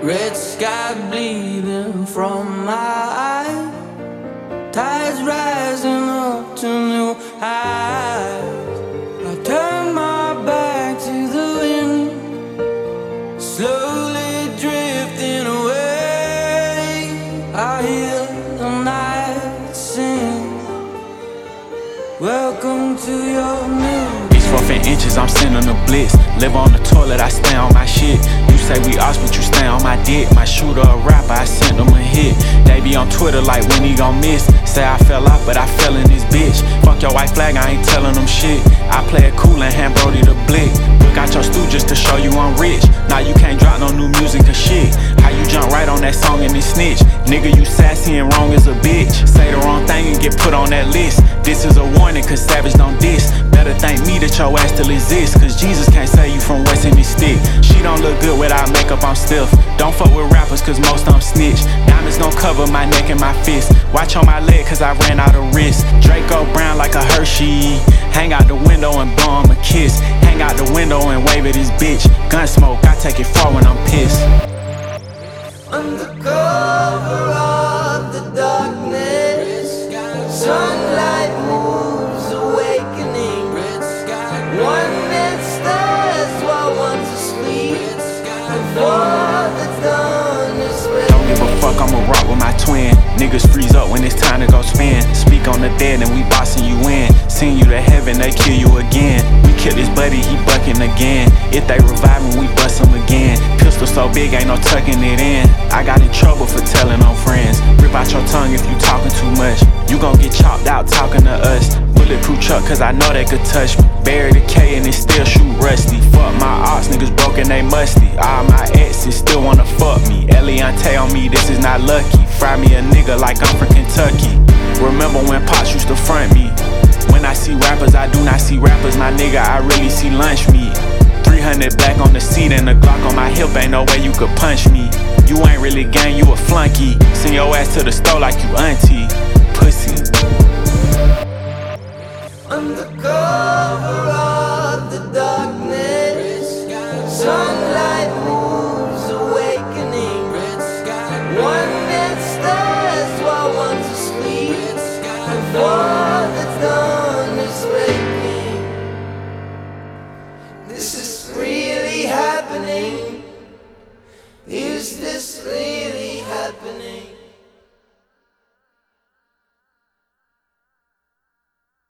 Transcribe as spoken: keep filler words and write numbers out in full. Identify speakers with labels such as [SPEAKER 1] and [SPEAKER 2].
[SPEAKER 1] Red sky bleeding from my eyes, tides rising up to new highs. I turn my back to the wind, slowly drifting away. I hear the night sing, welcome to your new.
[SPEAKER 2] It's rough in inches, I'm sending a blitz. Live on the toilet, I stay on my shit. You say we ops, but you stay on my dick. My shooter a rapper, I sent them a hit. They be on Twitter like when he gon' miss. Say I fell off, but I fell in this bitch. Fuck your white flag, I ain't telling them shit. I play it cool and hand Brody the blick. Book out your stew just to show you I'm rich. Now you can't drop no new music or shit. How you jump right on that song and then snitch? Nigga, you sassy and wrong as a bitch. Say the wrong thing and get put on that list. This is a warning, cause Savage don't diss. Better thank me that your ass still exists, cause Jesus can't save you from what's in his stick. She don't look good without makeup, I'm stiff. Don't fuck with rappers, cause most of them snitch. Diamonds gon' cover my neck and my fist. Watch on my leg, cause I ran out of wrist. Draco Brown like a Hershey. Hang out the window and blow him a kiss. Hang out the window and wave at his bitch. Gun smoke, I take it far when I'm pissed.
[SPEAKER 1] Under cover of the darkness, sunlight moves awakening. One that stares while one's asleep, before the dawn is spent.
[SPEAKER 2] Don't give a fuck, I'ma rock with my twin. Niggas freeze up when it's time to go spin. Speak on the dead and we bossing you in. Send you to heaven, they kill you again. We kill this buddy, he bucking again. If they revive him, we bust him again. Pistol so big, ain't no tucking it in. I got in trouble for telling on friends. Rip out your tongue if you talking too much. You gon' get chopped out talking to us. Bulletproof truck, cause I know they could touch me. Bury the K and it still shoot rusty. Fuck my ops, niggas broken, they musty. All my exes still wanna fuck me. Eliante on me, this is not lucky. Fry me a nigga like I'm from Kentucky. Remember when Pops used to front me? When I see rappers, I do not see rappers. My nigga, I really see lunch meat. three hundred black on the seat and a Glock on my hip. Ain't no way you could punch me. You ain't really gang, you a flunky. Send your ass to the store like you auntie. Pussy.
[SPEAKER 1] Under cover